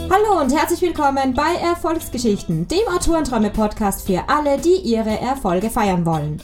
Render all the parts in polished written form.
Hallo und herzlich willkommen bei Erfolgsgeschichten, dem Autorenträume-Podcast für alle, die ihre Erfolge feiern wollen.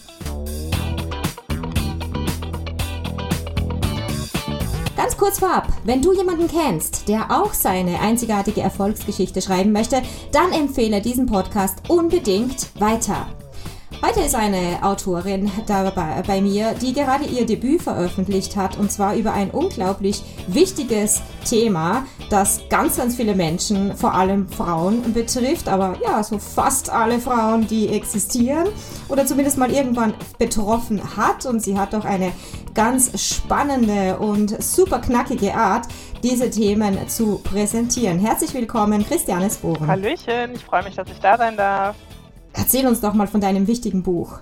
Ganz kurz vorab, wenn du jemanden kennst, der auch seine einzigartige Erfolgsgeschichte schreiben möchte, dann empfehle diesen Podcast unbedingt weiter. Heute ist eine Autorin dabei bei mir, die gerade ihr Debüt veröffentlicht hat, und zwar über ein unglaublich wichtiges Thema, das ganz viele Menschen, vor allem Frauen, betrifft, aber ja, so fast alle Frauen, die existieren oder zumindest mal irgendwann betroffen hat, und sie hat doch eine ganz spannende und super knackige Art, diese Themen zu präsentieren. Herzlich willkommen, Christiane Sporen. Hallöchen, ich freue mich, dass ich da sein darf. Erzähl uns doch mal von deinem wichtigen Buch.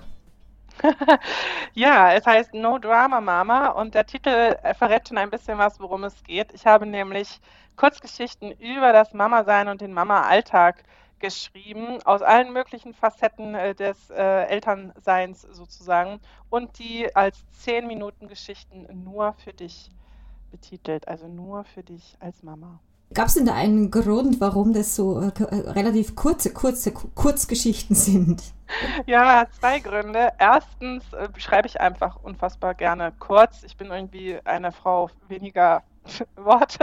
Ja, es heißt No Drama Mama und der Titel verrät schon ein bisschen was, worum es geht. Ich habe nämlich Kurzgeschichten über das Mama-Sein und den Mama-Alltag geschrieben, aus allen möglichen Facetten des Elternseins sozusagen, und die als 10-Minuten-Geschichten nur für dich betitelt, also nur für dich als Mama. Gab es denn da einen Grund, warum das so relativ kurze Kurzgeschichten sind? Ja, 2 Gründe. Erstens schreibe ich einfach unfassbar gerne kurz. Ich bin irgendwie eine Frau weniger Worte.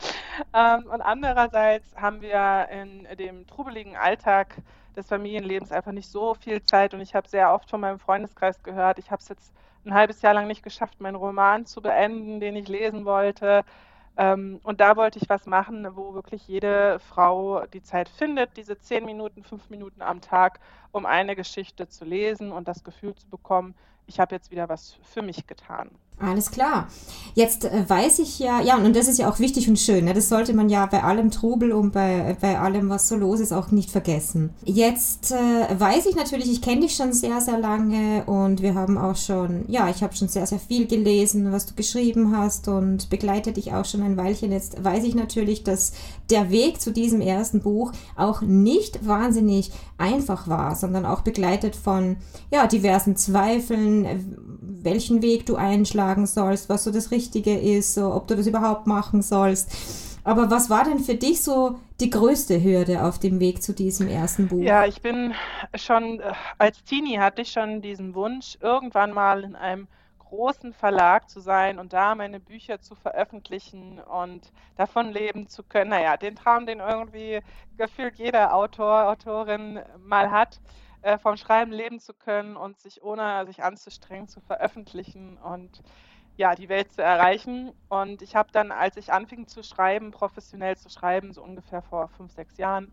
Und andererseits haben wir in dem trubeligen Alltag des Familienlebens einfach nicht so viel Zeit. Und ich habe sehr oft von meinem Freundeskreis gehört, ich habe es jetzt ein halbes Jahr lang nicht geschafft, meinen Roman zu beenden, den ich lesen wollte. Und da wollte ich was machen, wo wirklich jede Frau die Zeit findet, diese 10 Minuten, 5 Minuten am Tag, um eine Geschichte zu lesen und das Gefühl zu bekommen, ich habe jetzt wieder was für mich getan. Alles klar. Jetzt weiß ich ja, und das ist ja auch wichtig und schön, ne? Das sollte man ja bei allem Trubel und bei allem, was so los ist, auch nicht vergessen. Jetzt weiß ich natürlich, ich kenne dich schon sehr, sehr lange, und wir haben auch schon, ich habe schon sehr, sehr viel gelesen, was du geschrieben hast, und begleite dich auch schon ein Weilchen. Jetzt weiß ich natürlich, dass der Weg zu diesem ersten Buch auch nicht wahnsinnig einfach war, sondern auch begleitet von diversen Zweifeln, welchen Weg du einschlagen sollst, was so das Richtige ist, so, ob du das überhaupt machen sollst. Aber was war denn für dich so die größte Hürde auf dem Weg zu diesem ersten Buch? Ja, ich bin schon, als Teenie hatte ich schon diesen Wunsch, irgendwann mal in einem großen Verlag zu sein und da meine Bücher zu veröffentlichen und davon leben zu können. Naja, den Traum, den irgendwie gefühlt jeder Autor, Autorin mal hat, vom Schreiben leben zu können und sich ohne sich anzustrengen zu veröffentlichen und die Welt zu erreichen. Und ich habe dann, als ich anfing zu schreiben, professionell zu schreiben, so ungefähr vor 5, 6 Jahren,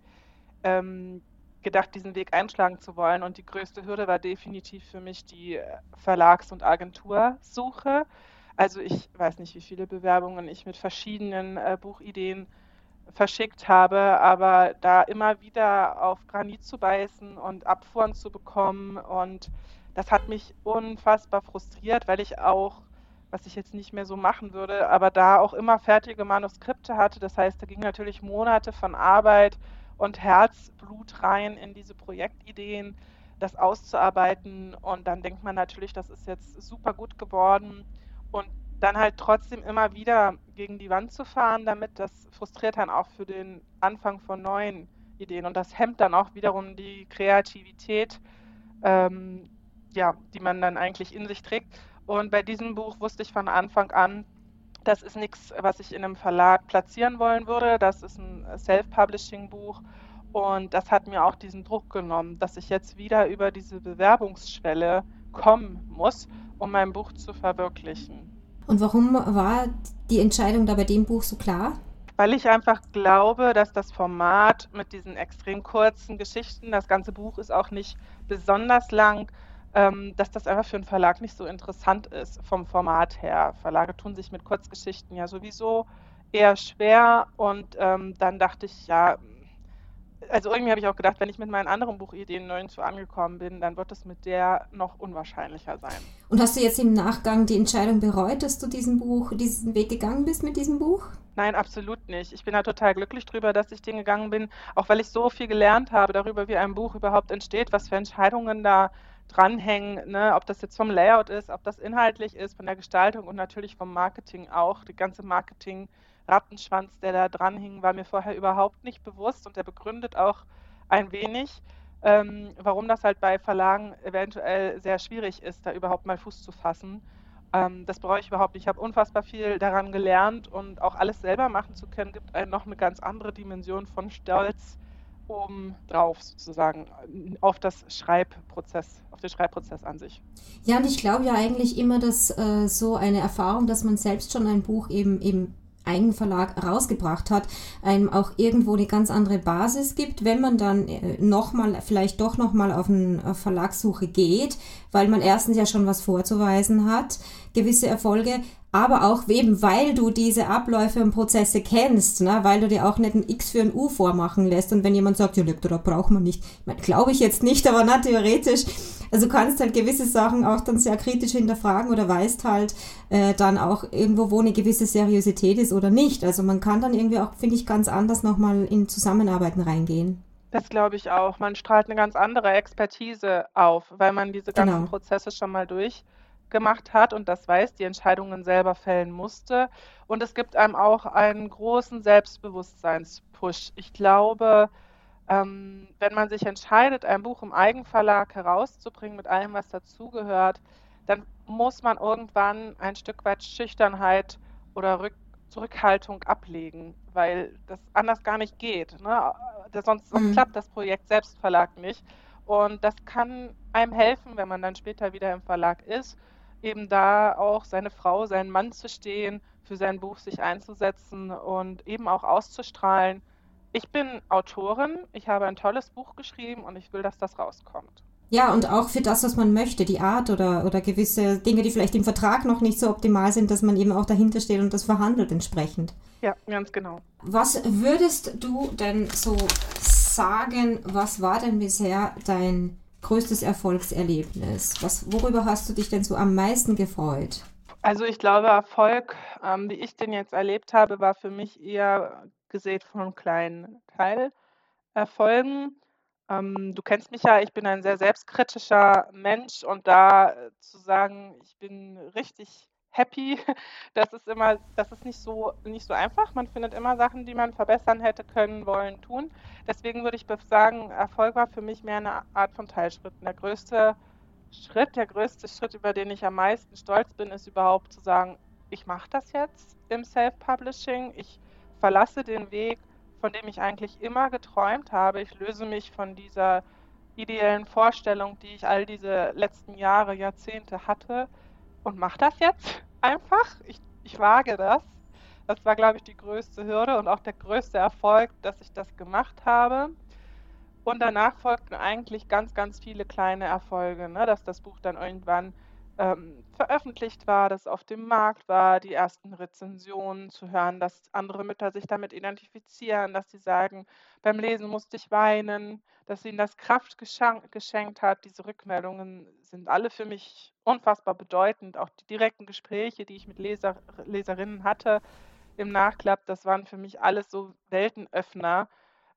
gedacht, diesen Weg einschlagen zu wollen. Und die größte Hürde war definitiv für mich die Verlags- und Agentursuche. Also ich weiß nicht, wie viele Bewerbungen ich mit verschiedenen Buchideen verschickt habe, aber da immer wieder auf Granit zu beißen und Abfuhren zu bekommen, und das hat mich unfassbar frustriert, weil ich auch, was ich jetzt nicht mehr so machen würde, aber da auch immer fertige Manuskripte hatte. Das heißt, da ging natürlich Monate von Arbeit und Herzblut rein in diese Projektideen, das auszuarbeiten, und dann denkt man natürlich, das ist jetzt super gut geworden, und dann halt trotzdem immer wieder gegen die Wand zu fahren, damit das frustriert dann auch für den Anfang von neuen Ideen, und das hemmt dann auch wiederum die Kreativität, die man dann eigentlich in sich trägt. Und bei diesem Buch wusste ich von Anfang an, das ist nichts, was ich in einem Verlag platzieren wollen würde. Das ist ein Self-Publishing-Buch, und das hat mir auch diesen Druck genommen, dass ich jetzt wieder über diese Bewerbungsschwelle kommen muss, um mein Buch zu verwirklichen. Und warum war die Entscheidung da bei dem Buch so klar? Weil ich einfach glaube, dass das Format mit diesen extrem kurzen Geschichten, das ganze Buch ist auch nicht besonders lang, dass das einfach für einen Verlag nicht so interessant ist vom Format her. Verlage tun sich mit Kurzgeschichten ja sowieso eher schwer, und dann dachte ich, also irgendwie habe ich auch gedacht, wenn ich mit meinen anderen Buchideen nirgendwo angekommen bin, dann wird es mit der noch unwahrscheinlicher sein. Und hast du jetzt im Nachgang die Entscheidung bereut, dass du diesen Weg gegangen bist mit diesem Buch? Nein, absolut nicht. Ich bin da total glücklich drüber, dass ich den gegangen bin, auch weil ich so viel gelernt habe darüber, wie ein Buch überhaupt entsteht, was für Entscheidungen da dranhängen, ne? Ob das jetzt vom Layout ist, ob das inhaltlich ist, von der Gestaltung und natürlich vom Marketing auch, die ganze Marketing Rattenschwanz, der da dran hing, war mir vorher überhaupt nicht bewusst und der begründet auch ein wenig, warum das halt bei Verlagen eventuell sehr schwierig ist, da überhaupt mal Fuß zu fassen. Das bereue ich überhaupt nicht. Ich habe unfassbar viel daran gelernt und auch alles selber machen zu können, gibt einem noch eine ganz andere Dimension von Stolz obendrauf sozusagen auf auf den Schreibprozess an sich. Ja, und ich glaube ja eigentlich immer, dass so eine Erfahrung, dass man selbst schon ein Buch eben im Eigenverlag rausgebracht hat, einem auch irgendwo eine ganz andere Basis gibt, wenn man dann vielleicht doch nochmal auf eine Verlagssuche geht, weil man erstens ja schon was vorzuweisen hat, gewisse Erfolge, aber auch eben, weil du diese Abläufe und Prozesse kennst, ne, weil du dir auch nicht ein X für ein U vormachen lässt und wenn jemand sagt, ja, Lektorat braucht man nicht, ich meine, glaube ich jetzt nicht, aber na, theoretisch, also du kannst halt gewisse Sachen auch dann sehr kritisch hinterfragen oder weißt halt dann auch irgendwo, wo eine gewisse Seriosität ist oder nicht. Also man kann dann irgendwie auch, finde ich, ganz anders nochmal in Zusammenarbeiten reingehen. Das glaube ich auch. Man strahlt eine ganz andere Expertise auf, weil man diese ganzen Genau. Prozesse schon mal durchgemacht hat und das weiß, die Entscheidungen selber fällen musste. Und es gibt einem auch einen großen Selbstbewusstseinspush. Ich glaube, wenn man sich entscheidet, ein Buch im Eigenverlag herauszubringen mit allem, was dazugehört, dann muss man irgendwann ein Stück weit Schüchternheit oder Zurückhaltung ablegen, weil das anders gar nicht geht. Ne? Sonst Mhm. klappt das Projekt Selbstverlag nicht. Und das kann einem helfen, wenn man dann später wieder im Verlag ist, eben da auch seine Frau, seinen Mann zu stehen, für sein Buch sich einzusetzen und eben auch auszustrahlen. Ich bin Autorin, ich habe ein tolles Buch geschrieben und ich will, dass das rauskommt. Ja, und auch für das, was man möchte, die Art oder gewisse Dinge, die vielleicht im Vertrag noch nicht so optimal sind, dass man eben auch dahinter steht und das verhandelt entsprechend. Ja, ganz genau. Was würdest du denn so sagen, was war denn bisher dein größtes Erfolgserlebnis? Worüber hast du dich denn so am meisten gefreut? Also ich glaube, Erfolg, wie ich den jetzt erlebt habe, war für mich eher gesät von kleinen Teilerfolgen. Du kennst mich ja, ich bin ein sehr selbstkritischer Mensch und da zu sagen, ich bin richtig happy, das ist nicht so einfach. Man findet immer Sachen, die man verbessern hätte können, wollen, tun. Deswegen würde ich sagen, Erfolg war für mich mehr eine Art von Teilschritten. Der größte Schritt, über den ich am meisten stolz bin, ist überhaupt zu sagen, ich mache das jetzt im Self-Publishing. Ich verlasse den Weg, von dem ich eigentlich immer geträumt habe. Ich löse mich von dieser ideellen Vorstellung, die ich all diese letzten Jahre, Jahrzehnte hatte und mache das jetzt einfach. Ich wage das. Das war, glaube ich, die größte Hürde und auch der größte Erfolg, dass ich das gemacht habe. Und danach folgten eigentlich ganz, ganz viele kleine Erfolge, ne? Dass das Buch dann irgendwann veröffentlicht war, dass es auf dem Markt war, die ersten Rezensionen zu hören, dass andere Mütter sich damit identifizieren, dass sie sagen, beim Lesen musste ich weinen, dass ihnen das Kraft geschenkt hat. Diese Rückmeldungen sind alle für mich unfassbar bedeutend. Auch die direkten Gespräche, die ich mit Leserinnen hatte im Nachklapp, das waren für mich alles so Weltenöffner,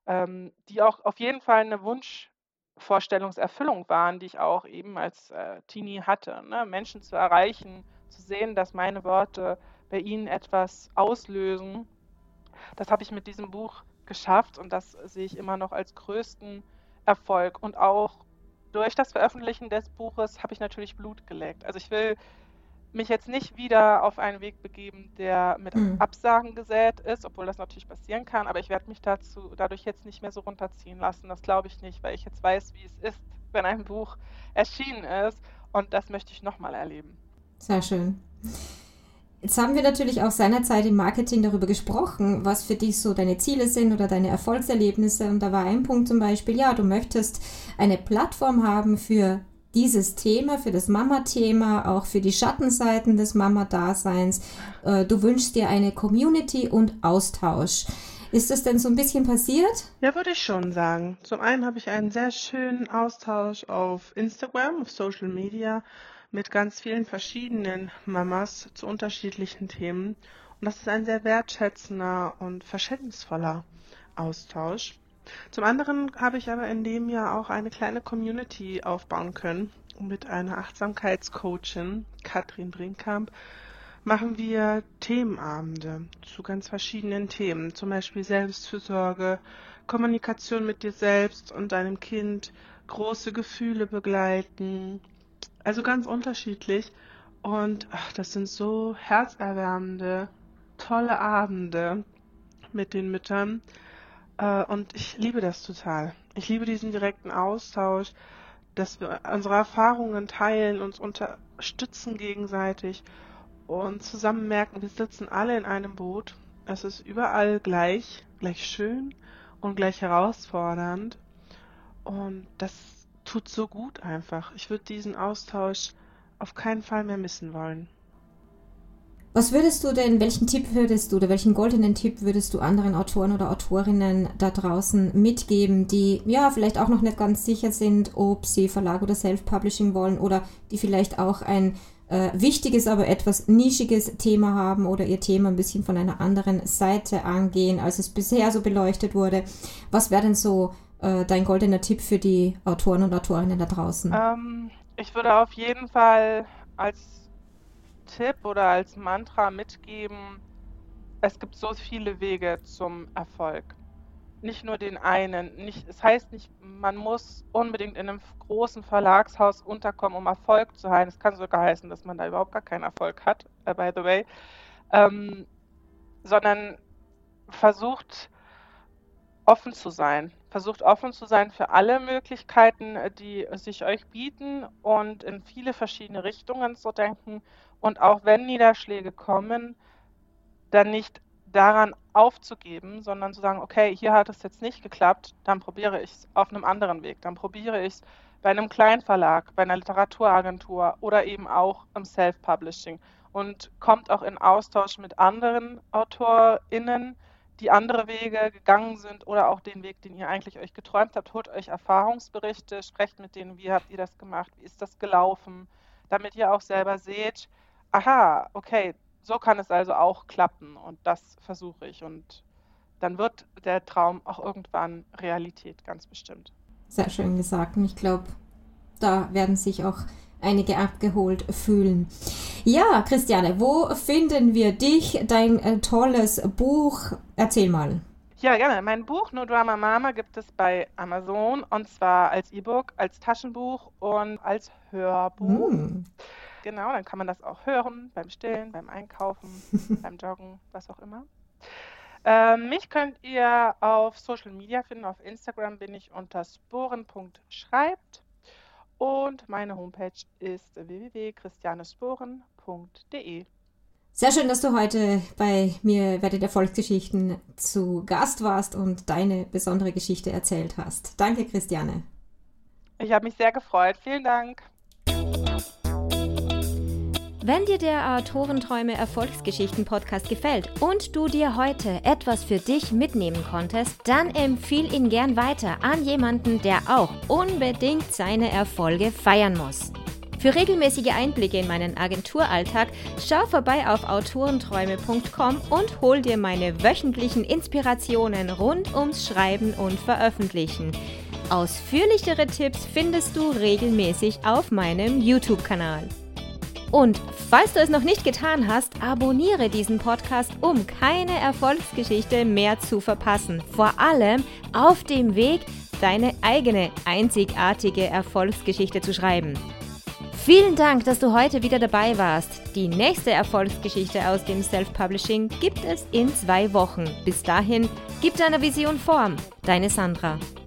die auch auf jeden Fall eine Wunschvorstellungserfüllung waren, die ich auch eben als Teenie hatte, ne? Menschen zu erreichen, zu sehen, dass meine Worte bei ihnen etwas auslösen. Das habe ich mit diesem Buch geschafft und das sehe ich immer noch als größten Erfolg. Und auch durch das Veröffentlichen des Buches habe ich natürlich Blut geleckt. Also ich will mich jetzt nicht wieder auf einen Weg begeben, der mit Mhm. Absagen gesät ist, obwohl das natürlich passieren kann, aber ich werde mich dadurch jetzt nicht mehr so runterziehen lassen. Das glaube ich nicht, weil ich jetzt weiß, wie es ist, wenn ein Buch erschienen ist und das möchte ich nochmal erleben. Sehr schön. Jetzt haben wir natürlich auch seinerzeit im Marketing darüber gesprochen, was für dich so deine Ziele sind oder deine Erfolgserlebnisse. Und da war ein Punkt zum Beispiel, ja, du möchtest eine Plattform haben für dieses Thema, für das Mama-Thema, auch für die Schattenseiten des Mama-Daseins. Du wünschst dir eine Community und Austausch. Ist das denn so ein bisschen passiert? Ja, würde ich schon sagen. Zum einen habe ich einen sehr schönen Austausch auf Instagram, auf Social Media mit ganz vielen verschiedenen Mamas zu unterschiedlichen Themen. Und das ist ein sehr wertschätzender und verständnisvoller Austausch. Zum anderen habe ich aber in dem Jahr auch eine kleine Community aufbauen können mit einer Achtsamkeitscoachin, Katrin Brinkkamp, machen wir Themenabende zu ganz verschiedenen Themen, zum Beispiel Selbstfürsorge, Kommunikation mit dir selbst und deinem Kind, große Gefühle begleiten, also ganz unterschiedlich. Und das sind so herzerwärmende, tolle Abende mit den Müttern. Und ich liebe das total. Ich liebe diesen direkten Austausch, dass wir unsere Erfahrungen teilen, uns unterstützen gegenseitig und zusammen merken, wir sitzen alle in einem Boot. Es ist überall gleich schön und gleich herausfordernd. Und das tut so gut einfach. Ich würde diesen Austausch auf keinen Fall mehr missen wollen. Was würdest du denn, welchen Tipp würdest du oder welchen goldenen Tipp würdest du anderen Autoren oder Autorinnen da draußen mitgeben, die ja vielleicht auch noch nicht ganz sicher sind, ob sie Verlag oder Self-Publishing wollen oder die vielleicht auch ein wichtiges, aber etwas nischiges Thema haben oder ihr Thema ein bisschen von einer anderen Seite angehen, als es bisher so beleuchtet wurde? Was wäre denn so dein goldener Tipp für die Autoren und Autorinnen da draußen? Ich würde auf jeden Fall als Tipp oder als Mantra mitgeben, es gibt so viele Wege zum Erfolg. Nicht nur den einen. Es heißt nicht, man muss unbedingt in einem großen Verlagshaus unterkommen, um Erfolg zu haben. Es kann sogar heißen, dass man da überhaupt gar keinen Erfolg hat, by the way. Sondern versucht offen zu sein. Versucht offen zu sein für alle Möglichkeiten, die sich euch bieten und in viele verschiedene Richtungen zu denken. Und auch wenn Niederschläge kommen, dann nicht daran aufzugeben, sondern zu sagen, okay, hier hat es jetzt nicht geklappt, dann probiere ich es auf einem anderen Weg. Dann probiere ich es bei einem Kleinverlag, bei einer Literaturagentur oder eben auch im Self-Publishing. Und kommt auch in Austausch mit anderen AutorInnen, die andere Wege gegangen sind oder auch den Weg, den ihr eigentlich euch geträumt habt. Holt euch Erfahrungsberichte, sprecht mit denen, wie habt ihr das gemacht, wie ist das gelaufen, damit ihr auch selber seht, aha, okay, so kann es also auch klappen und das versuche ich und dann wird der Traum auch irgendwann Realität, ganz bestimmt. Sehr schön gesagt und ich glaube, da werden sich auch einige abgeholt fühlen. Ja, Christiane, wo finden wir dich, dein tolles Buch? Erzähl mal. Ja, gerne. Mein Buch No Drama Mama gibt es bei Amazon und zwar als E-Book, als Taschenbuch und als Hörbuch. Genau, dann kann man das auch hören, beim Stillen, beim Einkaufen, beim Joggen, was auch immer. Mich könnt ihr auf Social Media finden. Auf Instagram bin ich unter sporen.schreibt und meine Homepage ist www.christianesporen.de. Sehr schön, dass du heute bei mir bei den Erfolgsgeschichten zu Gast warst und deine besondere Geschichte erzählt hast. Danke, Christiane. Ich habe mich sehr gefreut. Vielen Dank. Wenn dir der Autorenträume Erfolgsgeschichten Podcast gefällt und du dir heute etwas für dich mitnehmen konntest, dann empfiehl ihn gern weiter an jemanden, der auch unbedingt seine Erfolge feiern muss. Für regelmäßige Einblicke in meinen Agenturalltag schau vorbei auf autorenträume.com und hol dir meine wöchentlichen Inspirationen rund ums Schreiben und Veröffentlichen. Ausführlichere Tipps findest du regelmäßig auf meinem YouTube-Kanal. Und falls du es noch nicht getan hast, abonniere diesen Podcast, um keine Erfolgsgeschichte mehr zu verpassen. Vor allem auf dem Weg, deine eigene einzigartige Erfolgsgeschichte zu schreiben. Vielen Dank, dass du heute wieder dabei warst. Die nächste Erfolgsgeschichte aus dem Self-Publishing gibt es in 2 Wochen. Bis dahin, gib deiner Vision Form. Deine Sandra.